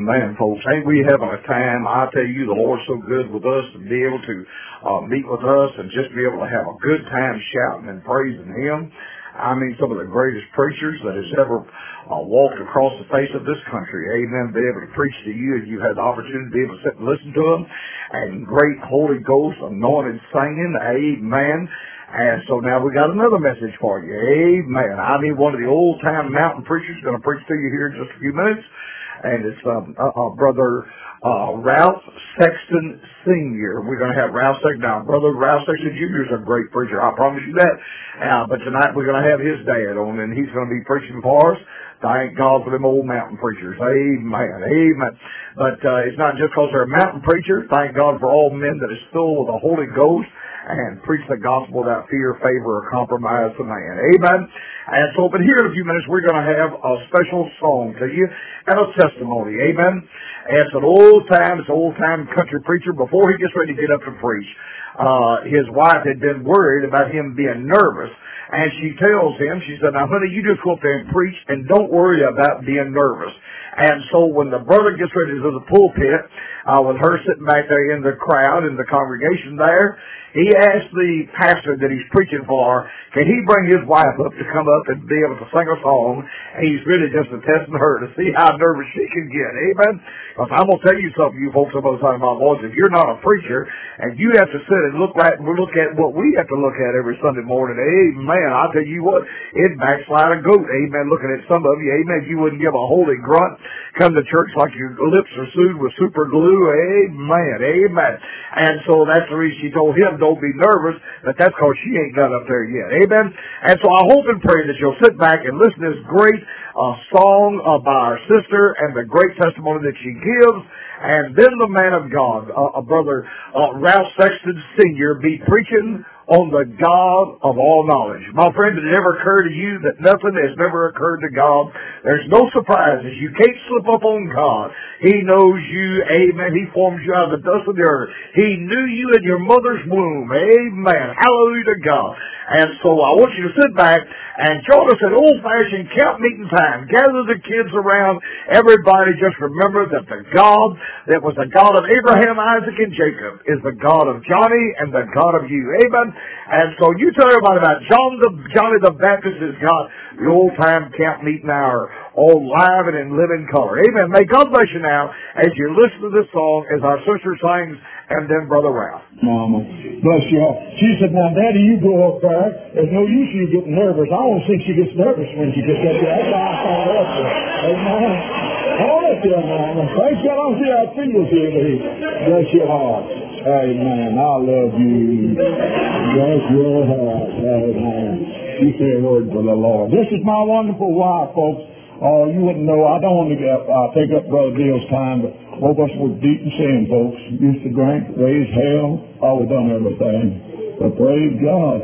Amen, folks. Ain't we having a time? I tell you, the Lord's so good with us to be able to meet with us and just be able to have a good time shouting and praising Him. I mean, some of the greatest preachers that has ever walked across the face of this country. Amen. Be able to preach to you, and you had the opportunity to be able to sit and listen to them. And great Holy Ghost anointed singing. Amen. And so now we got another message for you. Amen. I mean, one of the old-time mountain preachers going to preach to you here in just a few minutes. And it's Brother Ralph Sexton Sr. We're going to have Ralph Sexton. Now, Brother Ralph Sexton Jr. is a great preacher. I promise you that. But tonight we're going to have his dad on, and he's going to be preaching for us. Thank God for them old mountain preachers. Amen. Amen. But it's not just because they're a mountain preacher. Thank God for all men that is filled with the Holy Ghost and preach the gospel without fear, favor, or compromise to man. Amen. And so, but here in a few minutes, we're going to have a special song to you and a testimony. Amen. And it's an old-time country preacher. Before he gets ready to get up to preach, his wife had been worried about him being nervous. And she tells him, she said, now, honey, you just go up there and preach and don't worry about being nervous. And so when the brother gets ready to the pulpit, with her sitting back there in the crowd, in the congregation there, he asked the pastor that he's preaching for, can he bring his wife up to come up and be able to sing a song? And he's really just testing her to see how nervous she can get. Amen? Because I'm going to tell you something, you folks, about talking about boys, if you're not a preacher and you have to sit and look at what we have to look at every Sunday morning, amen, I'll tell you what, it backslide a goat. Amen. Looking at some of you, amen, you wouldn't give a holy grunt, come to church like your lips are sewed with super glue. Amen. Amen. And so that's the reason she told him, don't be nervous, but that's because she ain't got up there yet. Amen. And so I hope and pray that you'll sit back and listen to this great song by our sister and the great testimony that she gives. And then the man of God, Brother Ralph Sexton Sr., be preaching on the God of all knowledge. My friend, did it ever occur to you that nothing has never occurred to God? There's no surprises. You can't slip up on God. He knows you. Amen. He formed you out of the dust of the earth. He knew you in your mother's womb. Amen. Hallelujah to God. And so I want you to sit back and join us at old-fashioned camp meeting time. Gather the kids around. Everybody just remember that the God that was the God of Abraham, Isaac, and Jacob is the God of Johnny and the God of you. Amen. And so you tell everybody about Johnny the Baptist has got the old-time camp meeting hour all live and in living color. Amen. May God bless you now as you listen to this song as our sister sings, and then Brother Ralph. Mama, bless you all. She said, now, Daddy, you go up there. There's no use you getting nervous. I don't think she gets nervous when she gets up there. That's why I called her up there. Amen. All up there, Mama. Praise God, I don't see how it feels here, but bless your heart. Amen. I love you. Bless your heart. Amen. You say a word for the Lord. This is my wonderful wife, folks. Oh, you wouldn't know. I don't want to take up Brother Dale's time, but both of us were deep in sin, folks. Used to drink, raise hell. Oh, we done everything. But praise God.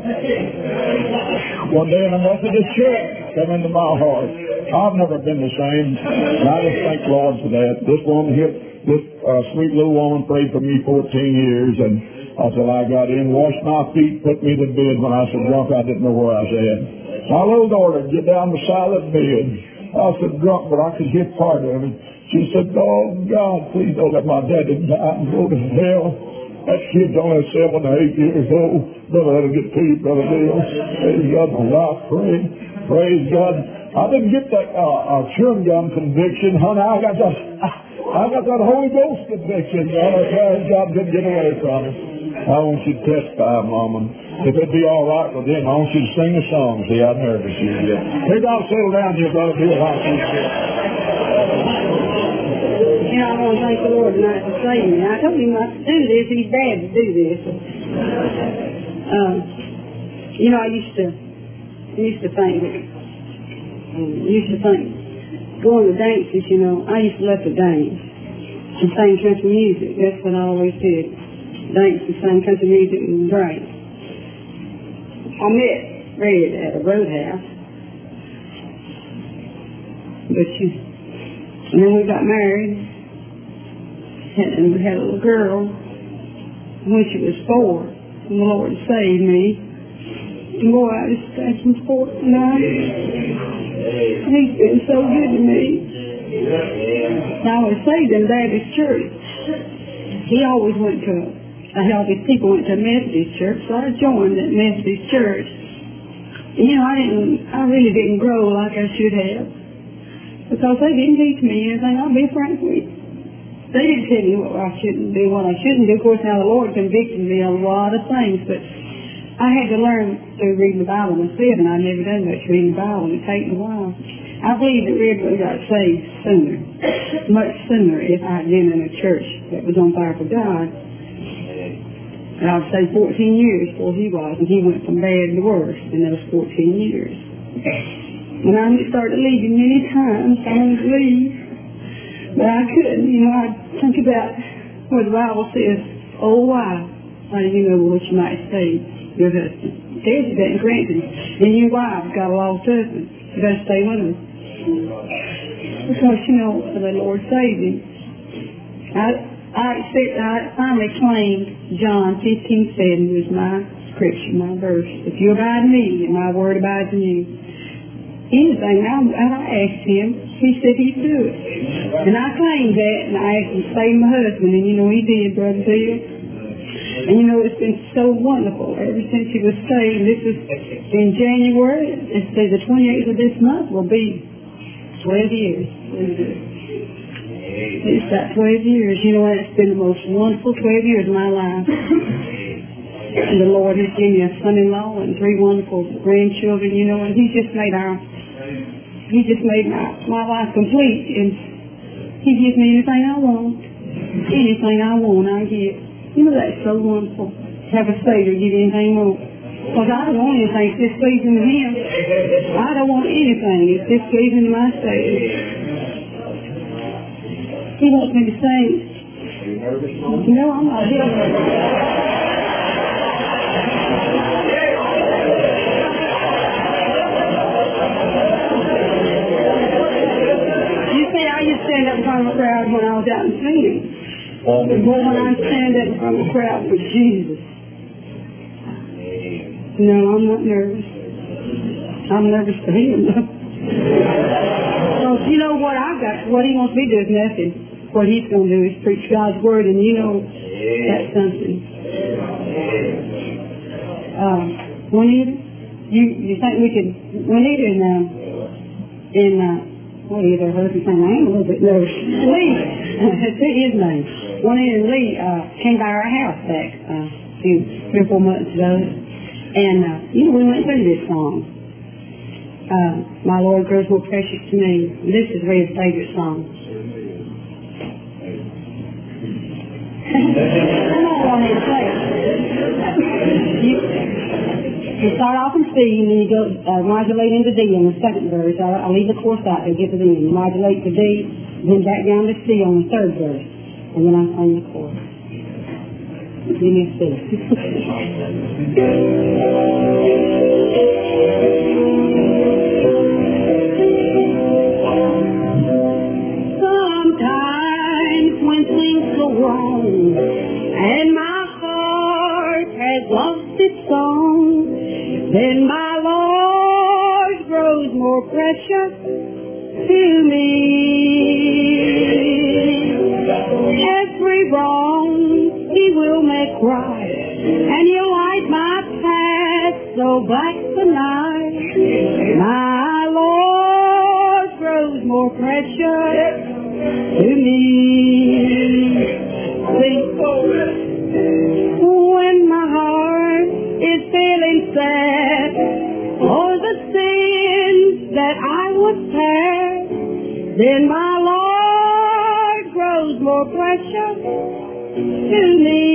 One day in a Methodist church come into my heart. I've never been the same. And I just thank Lord for that. This woman here, this sweet little woman prayed for me 14 years, and until I got in, washed my feet, put me to bed. When I was drunk, I didn't know where I was at. My little daughter get down beside the bed. I said, drunk, but I could hear part of it. She said, oh, God, please don't let my daddy die and go to hell. That kid's only 7 or 8 years old. Brother, that'll get to you, Brother Dale. Praise God, I pray. Praise God. I didn't get that chewing gum conviction, honey. I got that Holy Ghost conviction. Praise God, didn't get away from it. I want you to testify, Mama. If it'd be all right with them, I want you to sing a song. See how nervous you get. Maybe I'll settle down here, Brother Bill. I want to thank the Lord tonight for saving me. I told him not to do this. He's bad to do this. I used to think going to dances, I used to love to dance and sing country music. That's what I always did. Dance and sing country music and great. I met Red at a roadhouse, and then we got married, and we had a little girl. When she was 4, and the Lord saved me. And boy, I just thank Him for it tonight. He's been so good to me. Now, I was saved in Baptist church. He always went to, all these people went to a Methodist church, so I joined that Methodist church. And, you know, I really didn't grow like I should have, because they didn't teach me anything. I'll be frank with you. They didn't tell me what I shouldn't do, what I shouldn't do. Of course, now the Lord convicted me of a lot of things, but I had to learn through reading the Bible myself, and I'd never done much reading the Bible, and it takes a while. I believe that Red would have got saved sooner, much sooner, if I had been in a church that was on fire for God. And I would say 14 years before he was, and he went from bad to worse in those 14 years. And I started leaving many times. I wanted to leave, but I couldn't. You know, I'd think about what the Bible says, oh, why? How do you know what you might say? Your husband. It tells you that in Corinthians. And your wife's got a lost husband. You better stay with him. Because, you know, the Lord saved him. I finally claimed John 15:7 was my scripture, my verse. If you abide in me, and my word abides in you. Anything I asked him, he said he'd do it. And I claimed that, and I asked him to save my husband, and you know he did, Brother Bill. And you know, it's been so wonderful ever since he was saved. This is in January. It's the 28th of this month will be 12 years. It's about 12 years. You know, it's been the most wonderful 12 years of my life. And the Lord has given me a son-in-law and 3 wonderful grandchildren, you know, and He just made my life complete. And He gives me anything I want. Anything I want, I get. You know, that's so wonderful. Have a Savior give you anything you want. Because I don't want anything that's displeasing to Him. I don't want anything that's displeasing to my Savior. He wants me to sing. You know, I'm not here. You see, I used to stand up in front of a crowd when I was out in singing. But when I stand up in front of a crowd for Jesus, no, I'm not nervous. I'm nervous for Him. So, you know what I've got, what He wants me to do is nothing. What He's going to do is preach God's Word, and you know, that's something. Juanita, you think we could, Juanita what is her husband's name? I am a little bit nervous. Lee, that's his name. Juanita and Lee came by our house back a few 3 or 4 months ago, and you know, we went through this song. My Lord grows more precious to me. This is Red's favorite song. Come on, Juanita, play it. You start off in C, and then you go modulate into D on the second verse. I'll leave the chorus out to get to the end. Modulate to D, then back down to C on the third verse, and then I'll sing the chorus. Give me a C. Sometimes when things go wrong and my heart has lost its song, then my Lord grows more precious to me. Every wrong He will make right, and He'll light my path so black the night. My Lord grows more precious to me. When my heart is feeling sad for the sins that I would past, then my Lord grows more precious to me.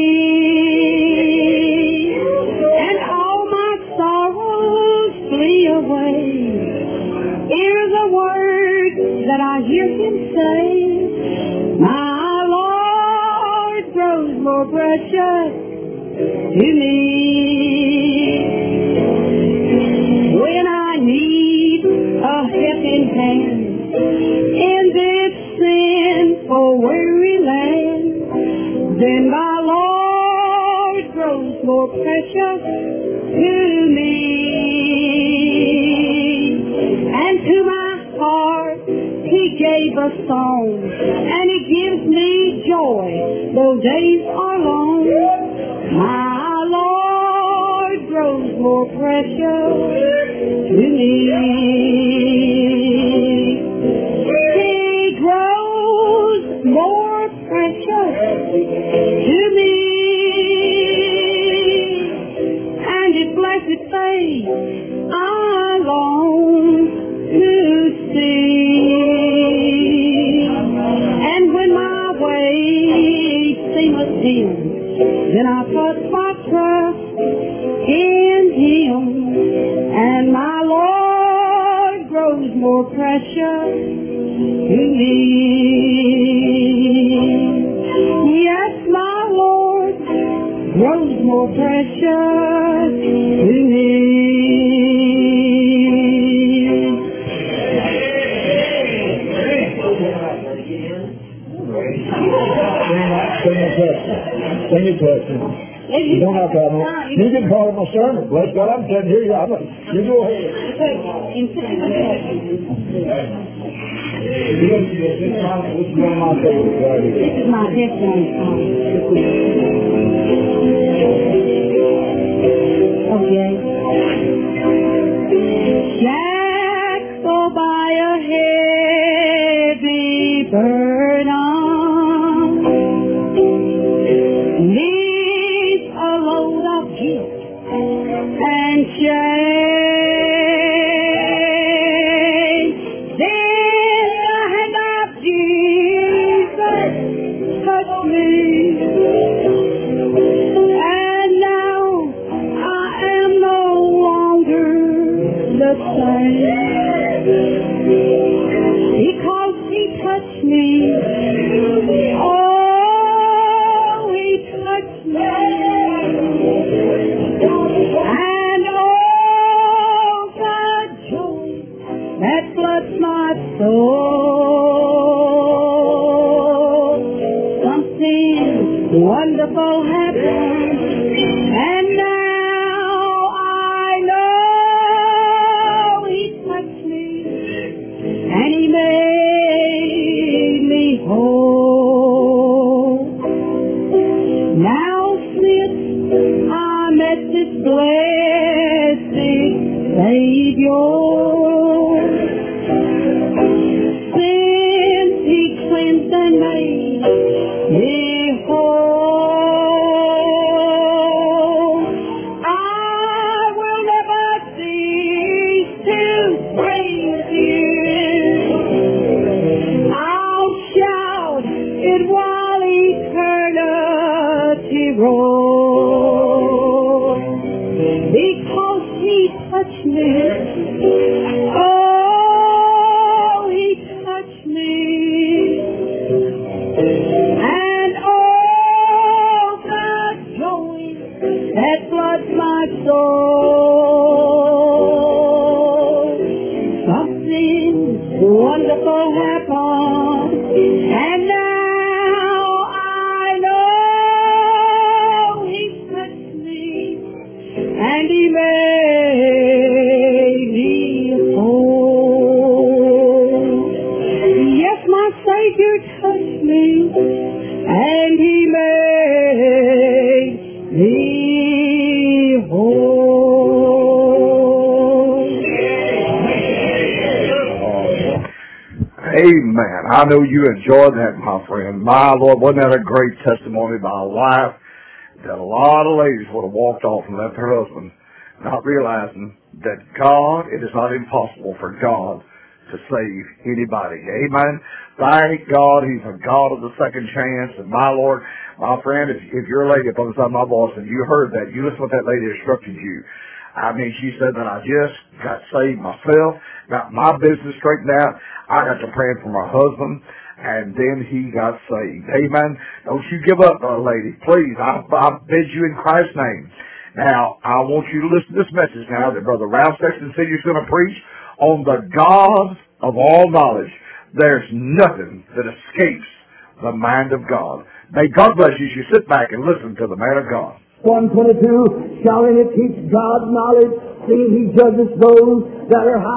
And all my sorrows flee away. Hear the words that I hear Him say, my Lord grows more precious to me. When I need a helping hand in this sinful weary land, then my Lord grows more precious to me. And to my heart He gave gave a song, and He gives me joy, though days are long. My Lord grows more precious to me. He grows more precious to me, and His blessed face I long to see. And when my way seemeth dim, then I put my trust in Him, and my Lord grows more precious to me. Yes, my Lord grows more precious to me. Sing it to us. You don't have to have it. You can call it my sermon. Bless God, I'm sitting here. You go ahead. This is my testimony song. Okay. Shackled by a heavy burden, neath a load of guilt and shame. Then the hand of Jesus touched me, and now I am no longer the same, because He touched me. Oh, He touched me, and oh, the joy that floods my soul. Something wonderful happened, and now I know He touched me, and He made me whole. Now since I met this blessed Savior, since He cleansed and made me whole, I will never cease to praise You. I'll shout it while eternity rolls, because He touched me. Oh, He touched me, and oh, the joy that floods my soul. Something wonderful happened, and now I know He touched me, and He made me whole. Yes, my Savior touched me, and He made me whole. Amen. I know you enjoyed that, my friend. My Lord, wasn't that a great testimony by a wife that a lot of ladies would have walked off and left her husband, not realizing that God, it is not impossible for God to save anybody. Amen. Thank God He's a God of the second chance. And my Lord, my friend, if you're a lady up on the side of my voice and you heard that, you listen to what that lady instructed you. I mean, she said that I just got saved myself, got my business straightened out. I got to praying for my husband, and then he got saved. Amen. Don't you give up, lady. Please, I bid you in Christ's name. Now, I want you to listen to this message now that Brother Ralph Sexton Sr. is going to preach on the God of all knowledge. There's nothing that escapes the mind of God. May God bless you as you sit back and listen to the man of God. 122, shall it teach God's knowledge, seeing He judges those that are high?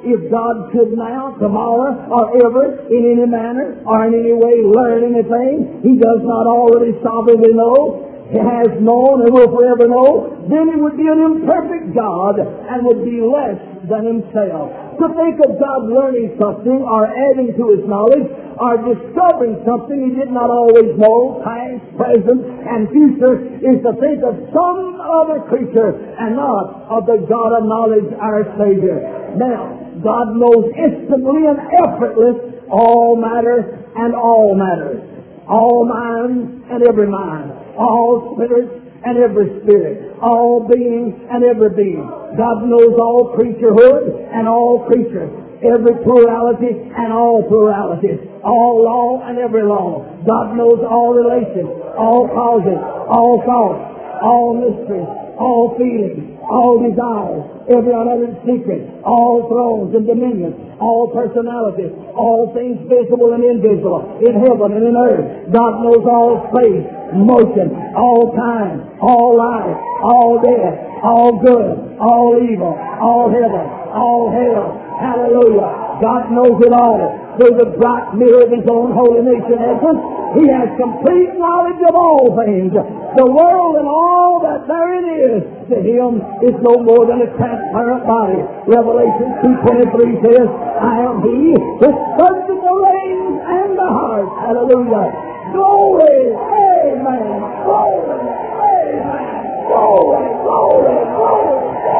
if God could now, tomorrow, or ever, in any manner, or in any way learn anything He does not already sovereignly know, He has known and will forever know, then He would be an imperfect God and would be less than Himself. To think of God learning something or adding to His knowledge or discovering something He did not always know, past, present, and future, is to think of some other creature and not of the God of knowledge, our Savior. Now, God knows instantly and effortless all matter and all matters, all minds and every mind, all spirits and every spirit, all beings and every being. God knows all creaturehood and all creatures, every plurality and all pluralities, all law and every law. God knows all relations, all causes, all thoughts, all mysteries, all feelings, all desires, every unuttered secret, all thrones and dominions, all personalities, all things visible and invisible, in heaven and in earth. God knows all space, motion, all time, all life, all death, all good, all evil, all heaven, all hell. Hallelujah. God knows it all. Through the bright mirror of His own holy nation, essence, He has complete knowledge of all things. The world and all that therein is, to Him, is no more than a transparent body. Revelation 2:23 says, I am He which searches the reins and the heart. Hallelujah. Glory. Amen. Glory. Amen. Glory. Glory. Glory.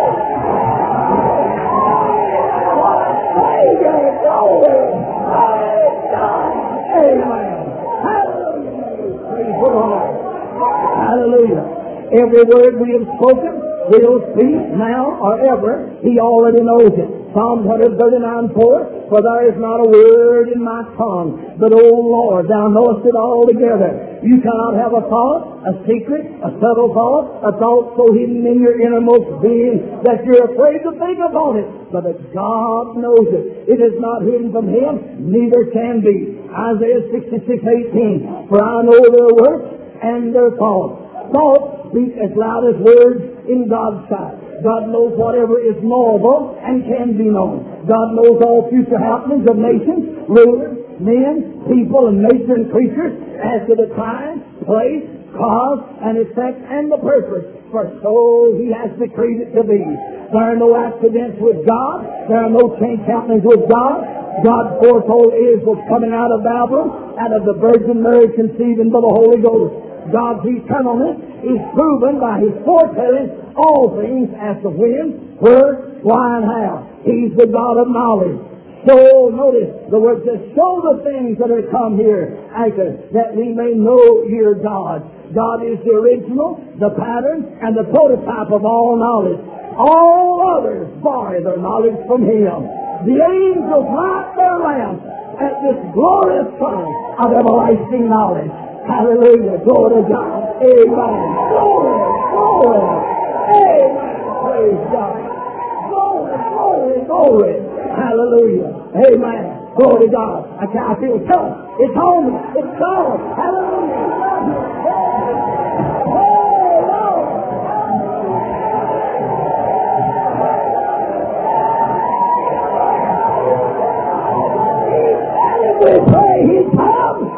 Glory. Amen. Hallelujah. Praise the Lord. Hallelujah. Every word we have spoken, will speak now or ever, He already knows it. Psalm 139:4, for there is not a word in my tongue, but, O Lord, Thou knowest it altogether. You cannot have a thought, a secret, a subtle thought, a thought so hidden in your innermost being that you're afraid to think about it. But God knows it. It is not hidden from Him, neither can be. Isaiah 66:18, for I know their works and their thoughts. Thoughts speak as loud as words in God's sight. God knows whatever is knowable and can be known. God knows all future happenings of nations, rulers, men, people, and nature and creatures as to the time, place, cause, and effect, and the purpose. For so He has decreed it to be. There are no accidents with God. There are no change happenings with God. God foretold Israel coming out of Babylon, out of the Virgin Mary conceiving by the Holy Ghost. God's eternalness is proven by His foretelling all things as to when, where, why, and how. He's the God of knowledge. So, notice, the word says, show the things that are come here, that we may know your God. God is the original, the pattern, and the prototype of all knowledge. All others borrow their knowledge from Him. The angels light their lamps at this glorious sun of everlasting knowledge. Hallelujah. Glory to God. Amen. Glory. Glory. Amen. Praise God. Glory. Glory. Glory. Hallelujah. Amen. Glory to God. I feel tough. It's on me. It's God. Hallelujah. Oh, Lord. We pray He's come.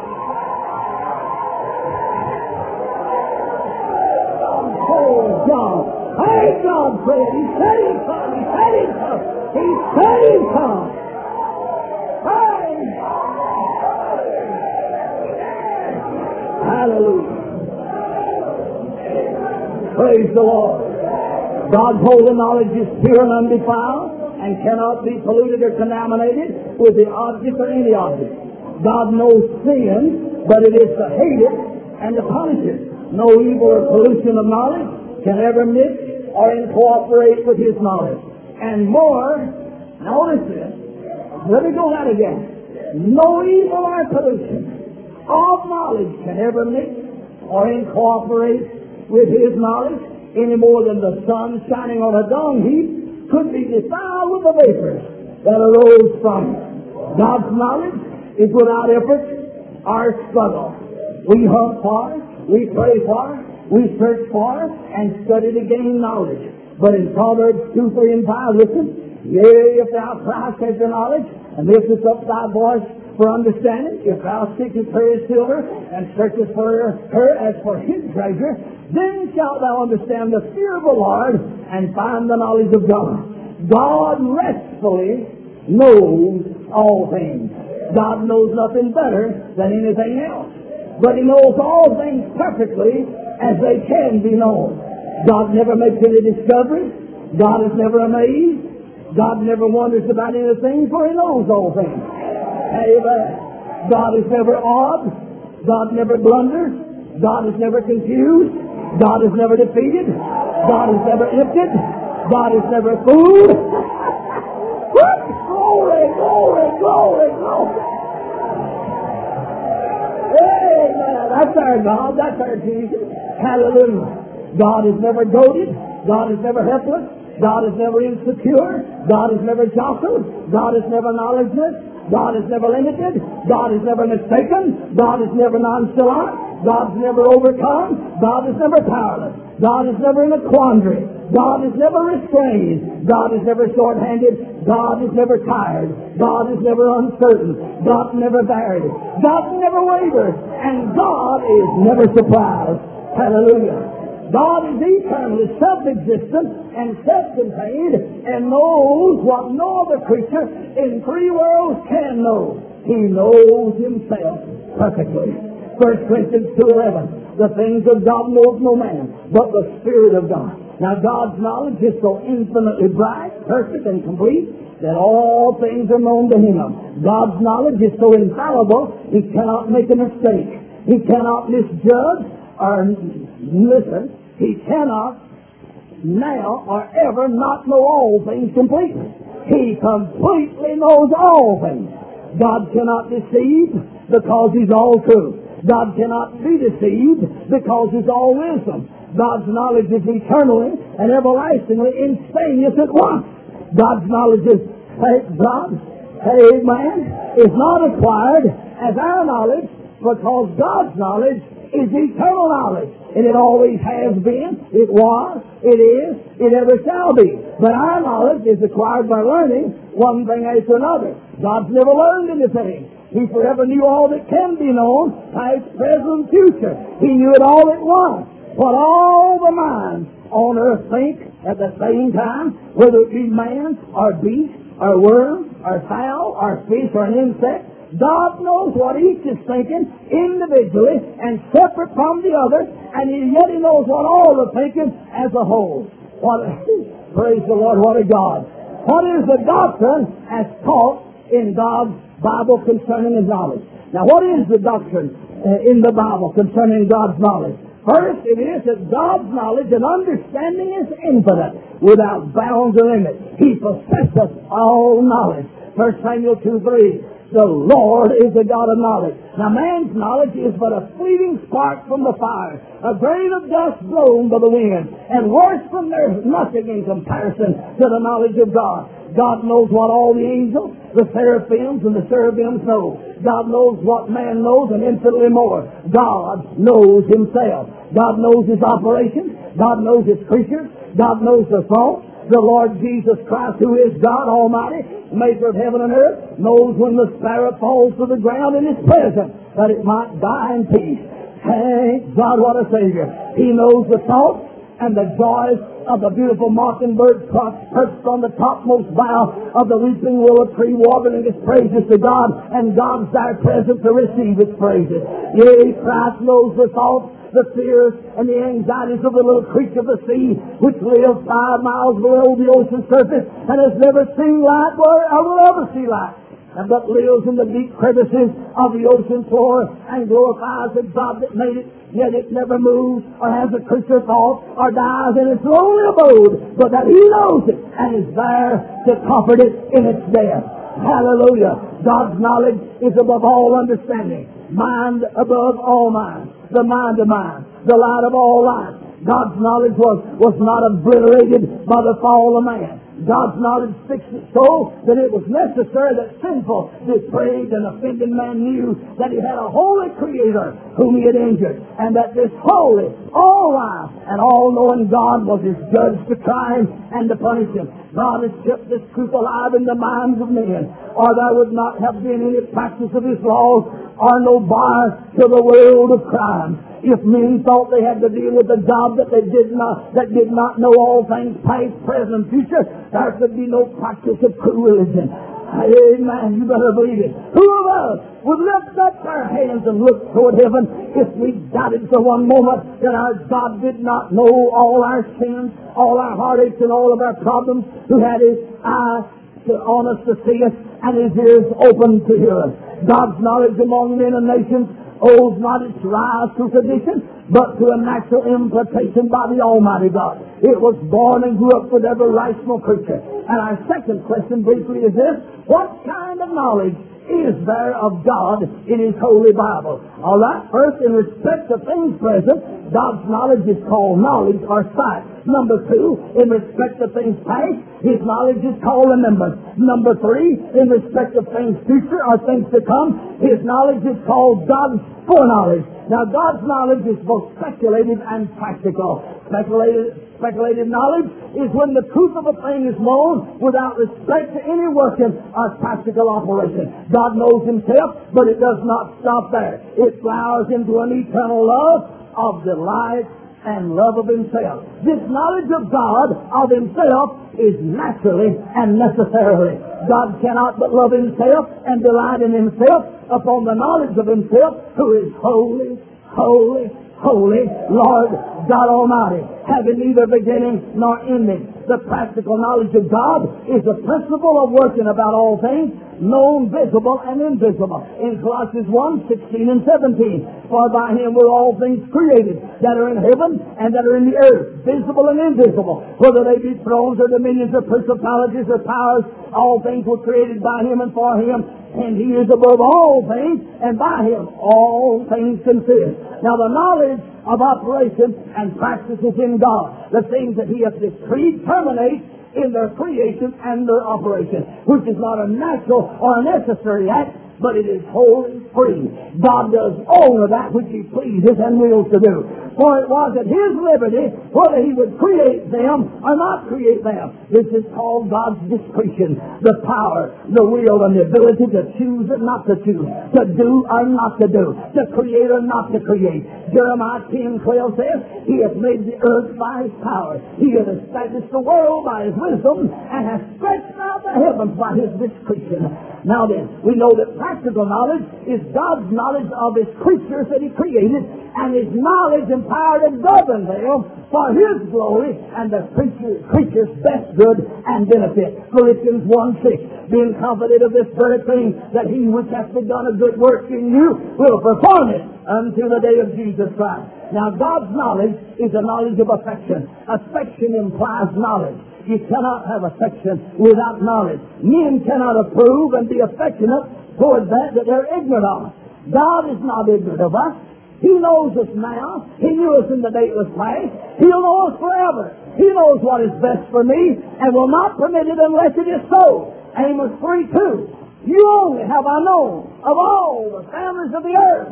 God. Thank God for it. He said He'd come. He said He'd come. He said He'd come. Hallelujah. Praise the Lord. God's holy knowledge is pure and undefiled and cannot be polluted or contaminated with the object or any object. God knows sin, but it is to hate it and to punish it. No evil or pollution of knowledge can ever mix or cooperate with His knowledge. And more, notice this, let me go that again. No evil or pollution of knowledge can ever mix or cooperate with His knowledge any more than the sun shining on a dung heap could be defiled with the vapors that arose from it. God's knowledge is without effort or struggle. We hunt for it, we pray for it, we search for and study to gain knowledge. But in Proverbs 2, 3, and 5, listen, Yea, if thou Christ hast the knowledge, and liftest up thy voice for understanding, if thou seekest her as silver, and searchest for her as for hid treasure, then shalt thou understand the fear of the Lord, and find the knowledge of God. God restfully knows all things. God knows nothing better than anything else. But He knows all things perfectly as they can be known. God never makes any discoveries. God is never amazed. God never wonders about anything, for He knows all things. Amen. God is never odd. God never blunders. God is never confused. God is never defeated. God is never emptied. God is never fooled. Glory, glory, glory, glory. Amen. That's our God. That's our Jesus. Hallelujah. God is never goaded. God is never helpless. God is never insecure. God is never jostled. God is never knowledgeless. God is never limited. God is never mistaken. God is never nonchalant. God is never overcome. God is never powerless. God is never in a quandary. God is never restrained. God is never short-handed. God is never tired. God is never uncertain. God never varied. God never wavers. And God is never surprised. Hallelujah. God is eternal, is self-existent and self-contained, and knows what no other creature in three worlds can know. He knows Himself perfectly. 1 Corinthians 2:11, the things of God knows no man, but the Spirit of God. Now God's knowledge is so infinitely bright, perfect, and complete that all things are known to Him. God's knowledge is so infallible, He cannot make a mistake. He cannot misjudge or listen. He cannot now or ever not know all things completely. He completely knows all things. God cannot deceive because He's all truth. God cannot be deceived because He's all wisdom. God's knowledge is eternally and everlastingly instantaneous at once. God's knowledge is, thank God, amen, is not acquired as our knowledge, because God's knowledge is eternal knowledge. And it always has been, it was, it is, it ever shall be. But our knowledge is acquired by learning one thing after another. God's never learned anything. He forever knew all that can be known, past, present, future. He knew it all at once. What all the minds on earth think at the same time, whether it be man or beast or worm or fowl or fish or an insect, God knows what each is thinking individually and separate from the other, and yet He knows what all are thinking as a whole. Praise the Lord, what a God. What is the doctrine as taught in God's Bible concerning His knowledge? Now, what is the doctrine in the Bible concerning God's knowledge? First, it is that God's knowledge and understanding is infinite, without bounds or limits. He possesseth all knowledge. 1 Samuel 2:3. The Lord is the God of knowledge. Now, man's knowledge is but a fleeting spark from the fire, a grain of dust blown by the wind, and worse than there's nothing in comparison to the knowledge of God. God knows what all the angels, the seraphims, and the cherubims know. God knows what man knows and infinitely more. God knows Himself. God knows His operations. God knows His creatures. God knows their thoughts. The Lord Jesus Christ, who is God Almighty, maker of heaven and earth, knows when the sparrow falls to the ground and is present, that it might die in peace. Thank God, what a Savior. He knows the thoughts and the joys of the beautiful mockingbird perched on the topmost bough of the weeping willow tree, warbling its praises to God, and God's there present to receive its praises. Yea, Christ knows the thoughts, the fears, and the anxieties of the little creature of the sea, which lives 5 miles below the ocean surface and has never seen light or will ever see light, and but lives in the deep crevices of the ocean floor and glorifies the God that made it, yet it never moves or has a creature thought or dies in its lonely abode, but that He knows it and is there to comfort it in its death. Hallelujah. God's knowledge is above all understanding, mind above all minds, the mind of mind, the light of all light. God's knowledge was not obliterated by the fall of man. God's knowledge fixed it so that it was necessary that sinful, depraved, and offended man knew that he had a holy Creator whom he had injured, and that this holy, all-wise, and all-knowing God was his judge to try him and to punish him. God has kept this truth alive in the minds of men, or there would not have been any practice of His laws, or no bar to the world of crime. If men thought they had to deal with a job that did not know all things past, present, and future, there could be no practice of true religion. Amen. You better believe it. Who of us would lift up our hands and look toward heaven if we doubted for one moment that our God did not know all our sins, all our heartaches, and all of our problems, who had His eye on us to see us and His ears open to hear us? God's knowledge among men and nations owes not its rise to tradition, but to a natural impartation by the Almighty God. It was born and grew up with every rational creature. And our second question briefly is this: what kind of knowledge is there of God in His Holy Bible? All right, first, in respect of things present, God's knowledge is called knowledge or sight. Number two, in respect of things past, His knowledge is called remembrance. Number three, in respect of things future or things to come, His knowledge is called God's foreknowledge. Now, God's knowledge is both speculative and practical. Speculative knowledge is when the truth of a thing is known without respect to any working or practical operation. God knows Himself, but it does not stop there. It flowers into an eternal love of delight and love of Himself. This knowledge of God, of Himself, is naturally and necessarily. God cannot but love Himself and delight in Himself upon the knowledge of Himself, who is holy, holy, holy, Lord God Almighty, having neither beginning nor ending. The practical knowledge of God is the principle of working about all things, known, visible, and invisible. In Colossians 1:16 and 17, for by Him were all things created, that are in heaven and that are in the earth, visible and invisible, whether they be thrones or dominions or principalities or powers, all things were created by Him and for Him, and He is above all things, and by Him all things consist. Now, the knowledge of operation and practices in God, the things that He hath decreed, terminate in their creation and their operation, which is not a natural or a necessary act, but it is wholly free. God does all of that which He pleases and wills to do. For it was at His liberty whether He would create them or not create them. This is called God's discretion, the power, the will, and the ability to choose or not to choose, to do or not to do, to create or not to create. Jeremiah 10:12 says, He hath made the earth by His power. He hath established the world by His wisdom, and hath stretched out the heavens by His discretion. Now then, we know that practical knowledge is God's knowledge of His creatures that He created, and His knowledge and power to govern them for His glory and the creature's best good and benefit. Philippians 1:6, being confident of this very thing, that He which hath begun a good work in you will perform it until the day of Jesus Christ. Now, God's knowledge is a knowledge of affection. Affection implies knowledge. You cannot have affection without knowledge. Men cannot approve and be affectionate toward that they're ignorant of. God is not ignorant of us. He knows us now. He knew us in the day it was past. He'll know us forever. He knows what is best for me and will not permit it unless it is so. Amos 3:2. You only have I known of all the families of the earth.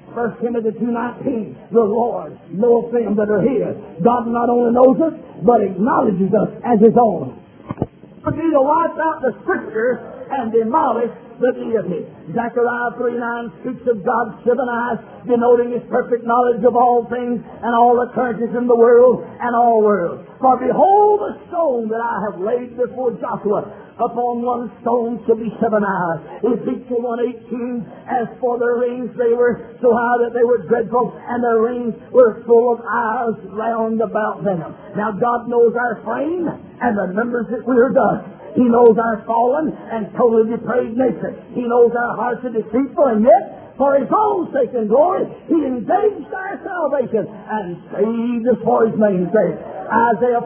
1 Timothy 2:19, the Lord knoweth them that are His. God not only knows us, but acknowledges us as His own. For He to wipe out the Scriptures and demolish the deity. Zechariah 3:9 speaks of God's 7 eyes, denoting His perfect knowledge of all things and all occurrences in the world and all worlds. For behold the stone that I have laid before Joshua. Upon one stone shall be 7 eyes. Ezekiel 1:18, as for their rings, they were so high that they were dreadful, and their rings were full of eyes round about them. Now God knows our frame and remembers that we are dust. He knows our fallen and totally depraved nature. He knows our hearts are deceitful, and yet, for His own sake and glory, He engaged our salvation and saved us for His name's sake. Isaiah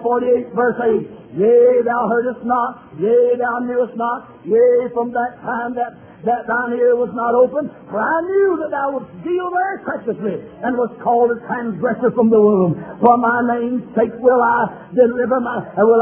48:8, Yea, thou heardest not, yea, thou knewest not, yea, from that time that thine ear was not open, for I knew that thou wouldst deal very treacherously, and was called a transgressor from the womb. For my name's sake will I deliver my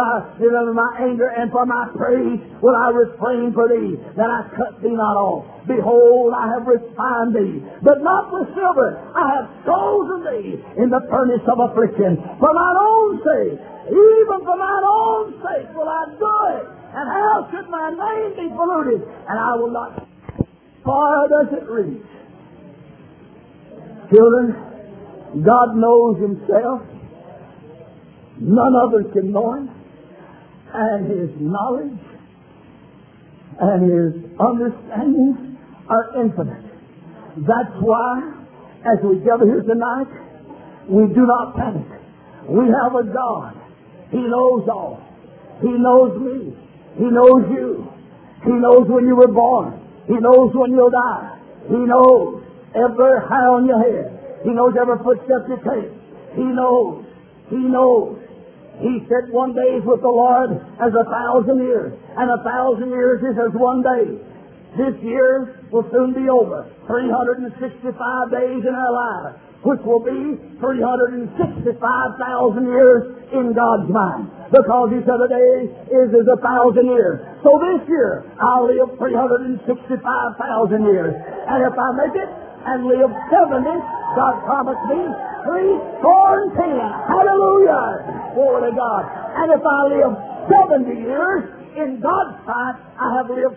anger, and for my praise will I refrain for thee, that I cut thee not off. Behold, I have refined thee, but not with silver. I have chosen thee in the furnace of affliction. For mine own own sake, even for mine own sake will I do it. And how should my name be polluted? And I will not. Far does it reach. Children, God knows Himself. None others can know Him. And His knowledge and His understanding are infinite. That's why, as we gather here tonight, we do not panic. We have a God. He knows all. He knows me. He knows you. He knows when you were born. He knows when you'll die. He knows every hair on your head. He knows every footstep you take. He knows. He knows. He said 1 day is with the Lord as 1,000 years, and 1,000 years is as 1 day. This year will soon be over. 365 days in our lives, which will be 365,000 years in God's mind. Because He said a day is as 1,000 years. So this year, I'll live 365,000 years. And if I make it and live 70, God promised me 3, 4, and 10. Hallelujah! Glory to God. And if I live 70 years, in God's sight, I have lived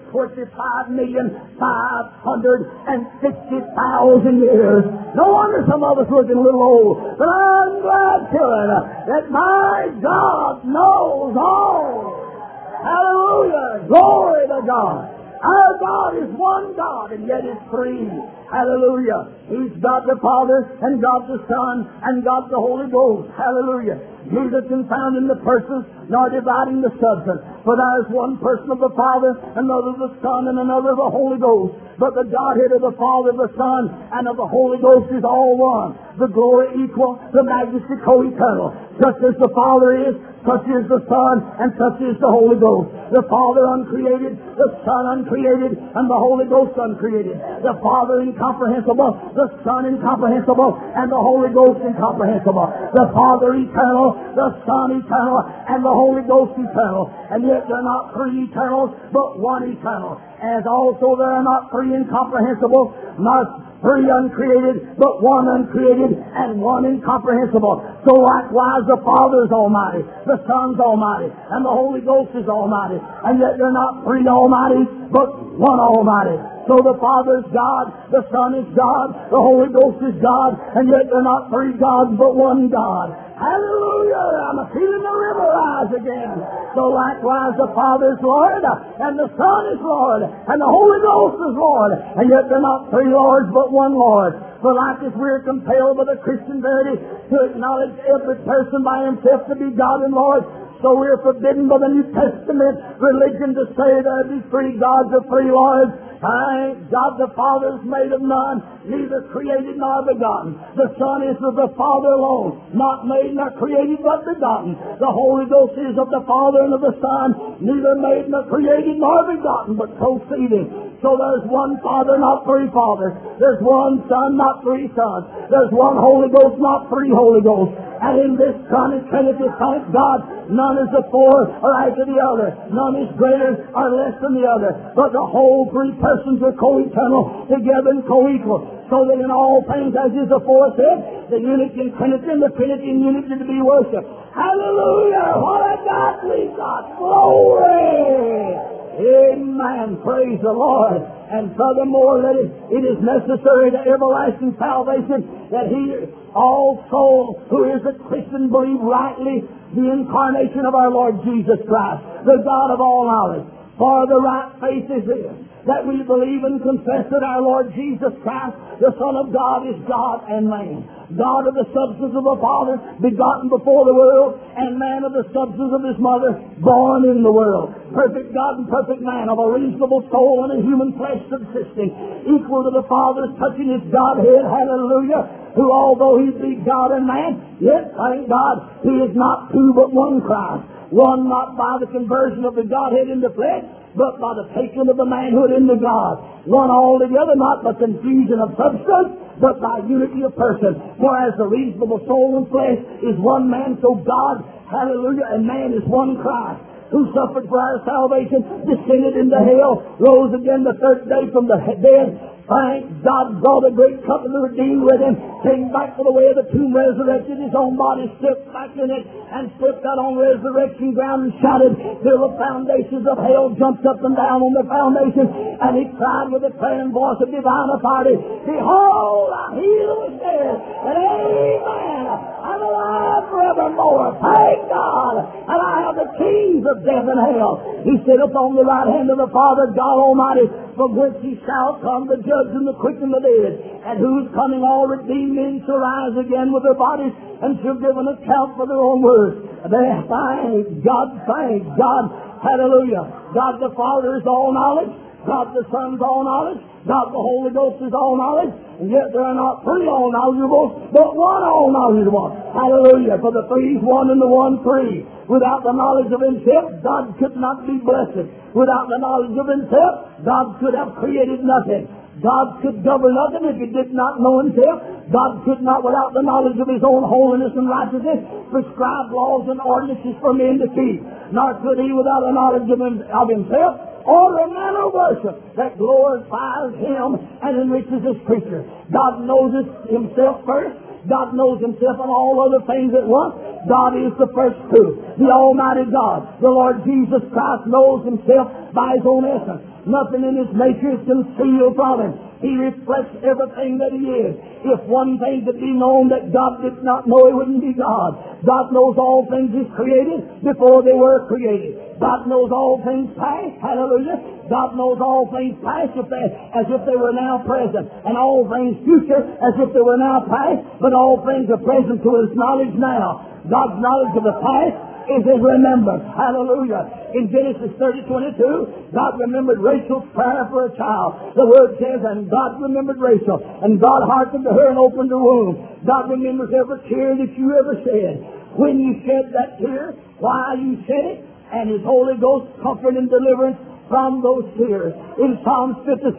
25,560,000 years. No wonder some of us looking a little old. But I'm glad, children, that my God knows all. Hallelujah! Glory to God. Our God is one God, and yet it's three. Hallelujah. He's God the Father, and God the Son, and God the Holy Ghost. Hallelujah. Neither confounding the persons, nor dividing the substance. For there is one person of the Father, another of the Son, and another of the Holy Ghost. But the Godhead of the Father, of the Son, and of the Holy Ghost is all one. The glory equal, the majesty co-eternal. Such as the Father is, such is the Son, and such is the Holy Ghost. The Father uncreated, the Son uncreated, and the Holy Ghost uncreated. The Father incomprehensible, the Son incomprehensible, and the Holy Ghost incomprehensible. The Father eternal, the Son eternal, and the Holy Ghost eternal. And yet they're not three eternals, but one eternal. As also there are not three incomprehensible, not three uncreated, but one uncreated, and one incomprehensible. So likewise the Father is almighty, the Son's almighty, and the Holy Ghost is almighty. And yet they're not three almighties, but one almighty. So the Father is God, the Son is God, the Holy Ghost is God, and yet they're not three gods, but one God. Hallelujah! I'm feeling the river rise again. So likewise the Father is Lord, and the Son is Lord, and the Holy Ghost is Lord, and yet they're not three Lords, but one Lord. For like as we're compelled by the Christian verity to acknowledge every person by himself to be God and Lord, so we're forbidden by the New Testament religion to say there be three gods or three Lords. God the Father is made of none, neither created nor begotten. The Son is of the Father alone, not made nor created but begotten. The Holy Ghost is of the Father and of the Son, neither made nor created nor begotten, but proceeding. So there's one Father, not three fathers. There's one Son, not three sons. There's one Holy Ghost, not three Holy Ghosts. And in this Son and Trinity, thank God, none is before or after the other. None is greater or less than the other. But the whole three persons are co-eternal, together and co-equal. So that in all things, as is aforesaid, the unity and Trinity and the Trinity and unity to be worshipped. Hallelujah! What a God we got! Glory! Amen. Praise the Lord. And furthermore, it is necessary to everlasting salvation that he also, who is a Christian, believe rightly the incarnation of our Lord Jesus Christ, the God of all knowledge. For the right faith is this, that we believe and confess that our Lord Jesus Christ, the Son of God, is God and man. God of the substance of the Father, begotten before the world, and man of the substance of his mother, born in the world. Perfect God and perfect man, of a reasonable soul and a human flesh subsisting, equal to the Father, touching his Godhead, hallelujah, who although he be God and man, yet, thank God, he is not two but one Christ. One not by the conversion of the Godhead into flesh, but by the taking of the manhood into God. One altogether, not by confusion of substance, but by unity of person. Whereas the reasonable soul and flesh is one man, so God, hallelujah, and man is one Christ, who suffered for our salvation, descended into hell, rose again the third day from the dead, Thank God, brought a great couple of redeemed with him, came back for the way of the tomb, resurrected his own body, stepped back in it, and stepped out on resurrection ground and shouted till the foundations of hell jumped up and down on the foundations, and he cried with a praying voice of divine authority, behold, I heal the dead, and amen, I'm alive forevermore, thank God, and I have the keys of death and hell. He sit upon the right hand of the Father, God Almighty, from whence he shall come to judge and to quicken the dead, and whose coming all redeemed men shall rise again with their bodies, and shall give an account for their own words. Thank God, hallelujah. God the Father is all knowledge, God the Son is all knowledge, God the Holy Ghost is all knowledge, and yet there are not three all knowledgeable, but one all knowledgeable. Hallelujah. For the three is one and the one three. Without the knowledge of himself, God could not be blessed. Without the knowledge of himself, God could have created nothing. God could govern nothing if he did not know himself. God could not, without the knowledge of his own holiness and righteousness, prescribe laws and ordinances for men to keep. Nor could he, without the knowledge of himself, order a manner of worship that glorifies him and enriches his creature. God knows himself first. God knows himself and all other things at once. God is the first truth, the Almighty God. The Lord Jesus Christ knows himself by his own essence. Nothing in his nature is concealed from him. He reflects everything that he is. If one thing could be known that God did not know, it wouldn't be God. God knows all things he's created before they were created. God knows all things past. Hallelujah. God knows all things past as if they were now present, and all things future as if they were now past, but all things are present to his knowledge now. God's knowledge of the past is his remembrance. Hallelujah. In Genesis 30:22, God remembered Rachel's prayer for a child. The Word says, and God remembered Rachel, and God hearkened to her and opened her womb. God remembers every tear that you ever shed. When you shed that tear, why you shed it, and his Holy Ghost comfort and deliverance from those tears. In Psalms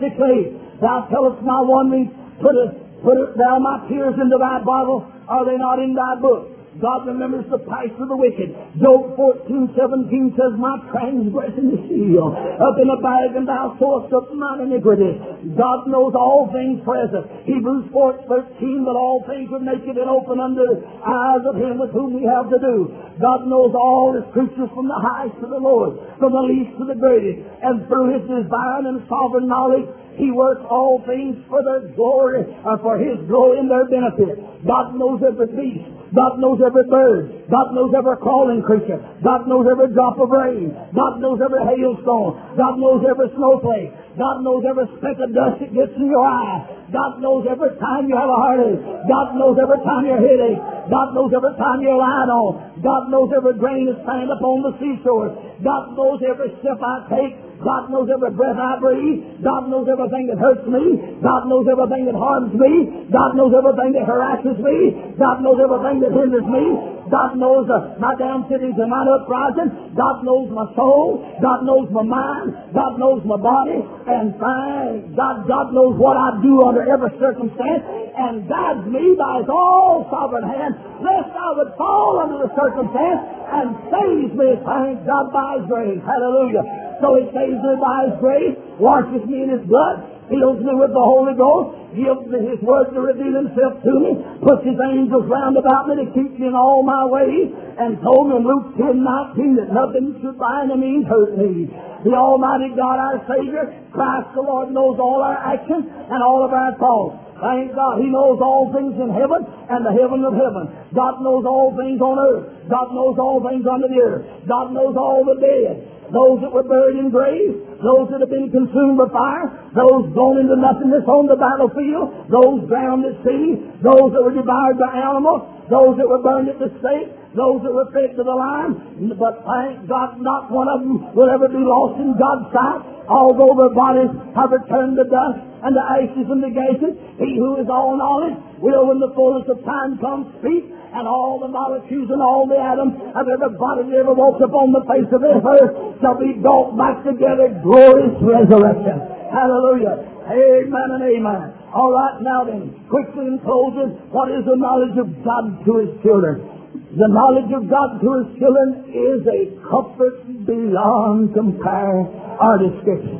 56:8, thou tellest my wanderings, put thou my tears into thy bottle, are they not in thy book? God remembers the price of the wicked. Job 14:17 says, my transgression is sealed up in a bag, and thou sewest up mine iniquity. God knows all things present. Hebrews 4:13, that all things are naked and open under the eyes of him with whom we have to do. God knows all his creatures from the highest to the lowest, from the least to the greatest, and through his divine and sovereign knowledge, he works all things for their glory, or for his glory and their benefit. God knows every beast. God knows every bird. God knows every crawling creature. God knows every drop of rain. God knows every hailstone. God knows every snowflake. God knows every speck of dust that gets in your eye. God knows every time you have a heartache. God knows every time your headache. God knows every time you're lying on. God knows every grain of sand upon the seashore. God knows every step I take. God knows every breath I breathe. God knows everything that hurts me. God knows everything that harms me. God knows everything that harasses me. God knows everything that hinders me. God knows my down sittings and my uprising. God knows my soul. God knows my mind. God knows my body. And thank God, God knows what I do under every circumstance, and guides me by his all-sovereign hand, lest I would fall under the circumstance, and saves me, thank God, by his grace. Hallelujah. So he saves me by his grace, washes me in his blood, fills me with the Holy Ghost, gives me his word to reveal himself to me, puts his angels round about me to keep me in all my ways, and told me in Luke 10:19 that nothing should by any means hurt me. The Almighty God, our Savior, Christ the Lord, knows all our actions and all of our thoughts. Thank God, he knows all things in heaven and the heaven of heaven. God knows all things on earth. God knows all things under the earth. God knows all the dead. Those that were buried in graves, those that have been consumed by fire, those blown into nothingness on the battlefield, those drowned at sea, those that were devoured by animals, those that were burned at the stake, those that were fed to the lion. But thank God, not one of them will ever be lost in God's sight, although their bodies have returned to dust and to ashes and to gases. He who is all knowledge will, when the fullness of time comes, speak, and all the molecules and all the atoms of every body that ever walks upon the face of this earth shall be brought back together, glorious resurrection. Hallelujah. Amen and amen. All right, now then, quickly in closing, what is the knowledge of God to his children? The knowledge of God to his children is a comfort beyond compare or description.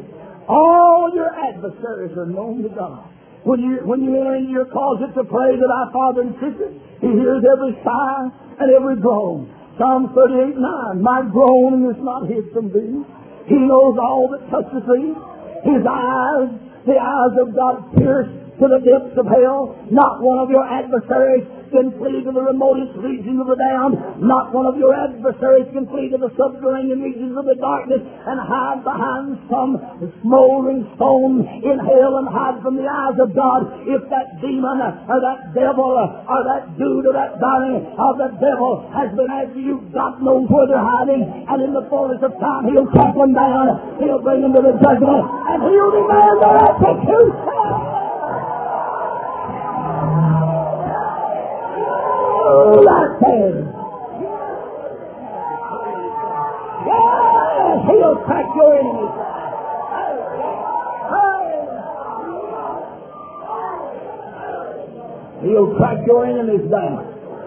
All your adversaries are known to God. When you enter into your closet to pray to thy Father in secret, He hears every sigh and every groan. Psalm 38:9, my groaning is not hid from thee. He knows all that touches thee. His eyes, the eyes of God, pierce to the depths of hell. Not one of your adversaries can flee to the remotest regions of the damned. Not one of your adversaries can flee to the subterranean regions of the darkness and hide behind some smoldering stone in hell and hide from the eyes of God. If that demon or that devil or that dude or that darling of the devil has been after you, God knows where they're hiding, and in the fullness of time He'll track them down. He'll bring them to the judgment, and He'll demand their execution. That's it. Yes, He'll crack your enemies. He'll crack your enemies down.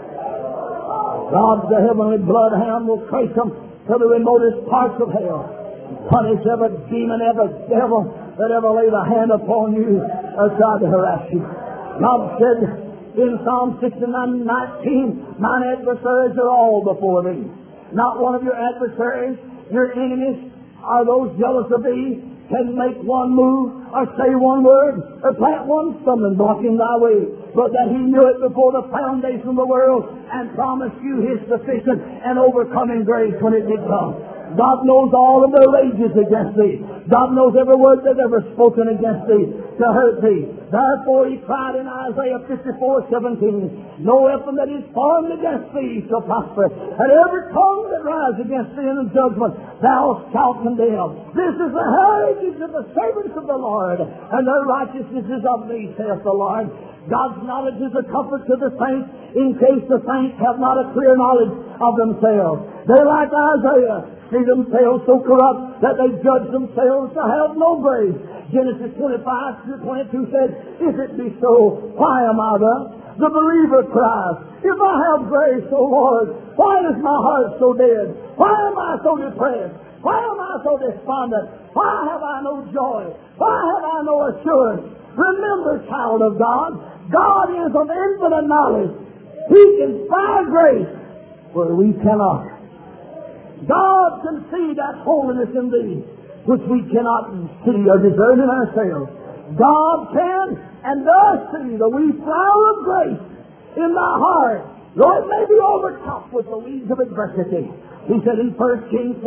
God, the heavenly bloodhound, will trace them to the remotest parts of hell. Punish every demon, every devil that ever laid a hand upon you or tried to harass you. God said in Psalm 69:19, mine adversaries are all before thee. Not one of your adversaries, your enemies, are those jealous of thee, can make one move or say one word or plant one stumbling block in thy way, but that He knew it before the foundation of the world and promised you His sufficient and overcoming grace when it did come. God knows all of their rages against thee. God knows every word they've ever spoken against thee to hurt thee. Therefore He cried in Isaiah 54:17, no weapon that is formed against thee shall prosper, and every tongue that rises against thee in the judgment thou shalt condemn. This is the heritage of the servants of the Lord, and their righteousness is of thee, saith the Lord. God's knowledge is a comfort to the saints in case the saints have not a clear knowledge of themselves. They, like Isaiah, see themselves so corrupt that they judge themselves to have no grace. Genesis 25:22 says, if it be so, why am I thus? The believer cries, if I have grace, O Lord, why is my heart so dead? Why am I so depressed? Why am I so despondent? Why have I no joy? Why have I no assurance? Remember, child of God, God is of infinite knowledge. He can find grace where we cannot. God can see that holiness in thee, which we cannot see or discern in ourselves. God can and does see the wee flower of grace in thy heart, though it may be overtopped with the weeds of adversity. He said in 1 Kings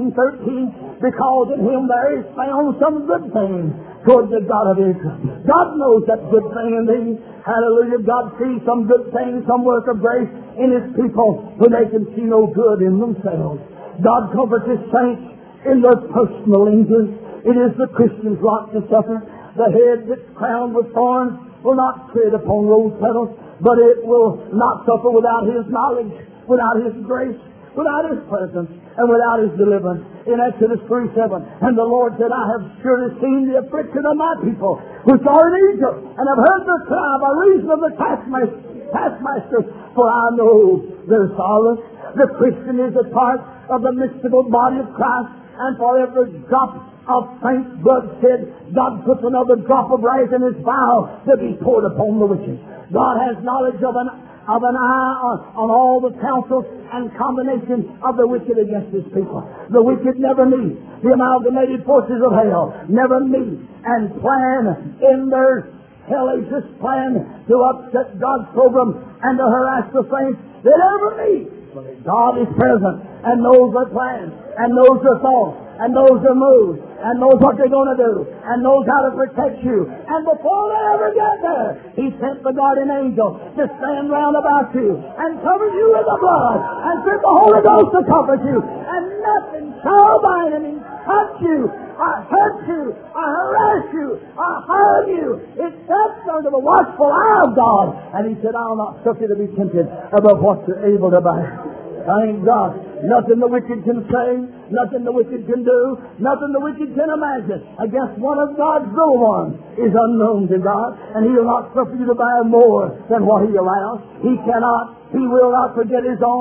14:13, because in Him there is found some good thing toward the God of Israel. God knows that good thing in thee. Hallelujah. God sees some good thing, some work of grace in His people when they can see no good in themselves. God comforts His saints in their personal injuries. It is the Christian's lot to suffer. The head that's crowned with thorns will not tread upon rose petals, but it will not suffer without His knowledge, without His grace, without His presence, and without His deliverance. In Exodus 3:7, and the Lord said, I have surely seen the affliction of my people, which are in Egypt, and have heard their cry by reason of the taskmasters, for I know their sorrows. The Christian is a part of the mystical body of Christ, and for every drop of saints' blood shed, God puts another drop of wrath in His vial to be poured upon the wicked. God has knowledge of an eye on all the counsels and combinations of the wicked against His people. The wicked never meet. The amalgamated forces of hell never meet and plan in their hellacious plan to upset God's program and to harass the saints. They never meet. But God is present and knows their plans and knows their thoughts and knows their moves and knows what they're going to do and knows how to protect you. And before they ever get there, He sent the guardian angel to stand round about you and cover you with the blood and sent the Holy Ghost to comfort you. And nothing shall by any means touch you or hurt you or harass you or harm you except under the watchful eye of God. And He said, I'll not suffer you to be tempted above what you're able to bear. Thank God. Nothing the wicked can say, nothing the wicked can do, nothing the wicked can imagine against one of God's little ones is unknown to God, and He will not suffer you to bear more than what He allows. He cannot, He will not forget His own.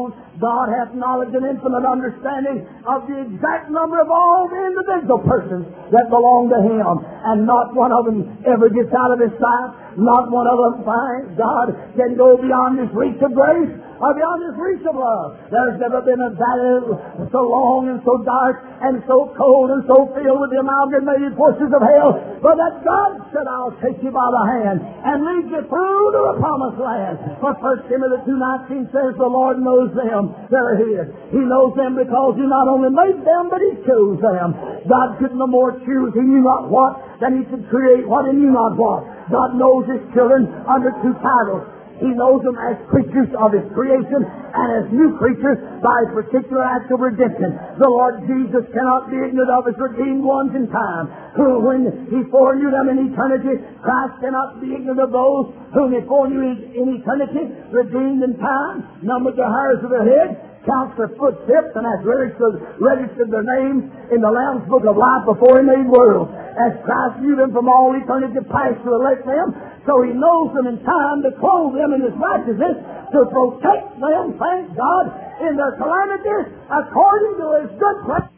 God hath knowledge and infinite understanding of the exact number of all the individual persons that belong to Him. And not one of them ever gets out of His sight. Not one of them finds God can go beyond His reach of grace or beyond His reach of love. There's never been a valley so long and so dark and so cold and so filled with the amalgamated forces of hell, but that God said, I'll take you by the hand and lead you through to the promised land. For 1 Timothy 2:19 says, the Lord knows them that are His. He knows them because He not only made them, but He chose them. God could no more choose He knew not what than He could create what He knew not what. God knows His children under two titles. He knows them as creatures of His creation and as new creatures by a particular act of redemption. The Lord Jesus cannot be ignorant of His redeemed ones in time, who when He foreknew them in eternity, Christ cannot be ignorant of those whom He foreknew in eternity, redeemed in time, numbered the hairs of their head, counts their footsteps, and has registered their names in the Lamb's Book of Life before He made worlds. As Christ knew them from all eternity past to elect them, so He knows them in time to clothe them in His righteousness, to protect them, thank God, in their calamities, according to His good pleasure.